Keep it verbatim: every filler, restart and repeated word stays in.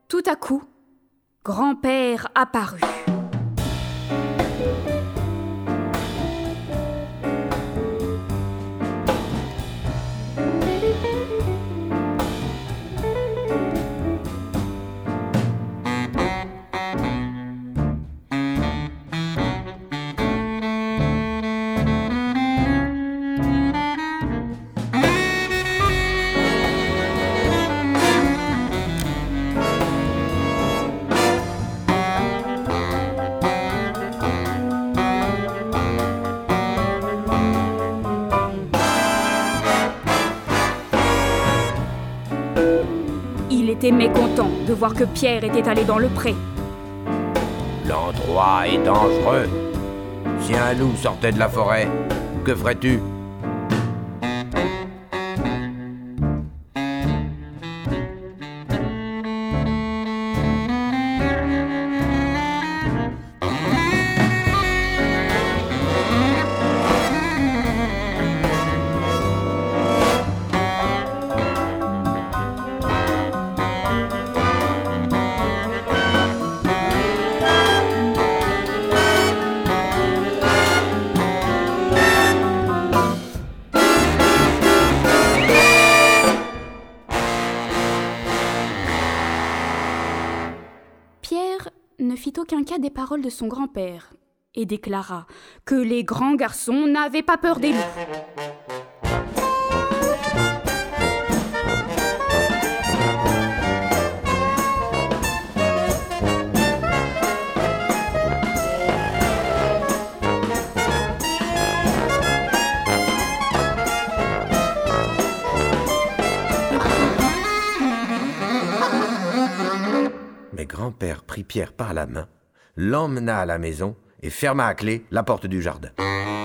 Tout à coup, grand-père apparut. Il était mécontent de voir que Pierre était allé dans le pré. L'endroit est dangereux. Si un loup sortait de la forêt, que ferais-tu ? Pierre ne fit aucun cas des paroles de son grand-père et déclara que les grands garçons n'avaient pas peur des loups. Mais grand-père prit Pierre par la main, l'emmena à la maison et ferma à clé la porte du jardin.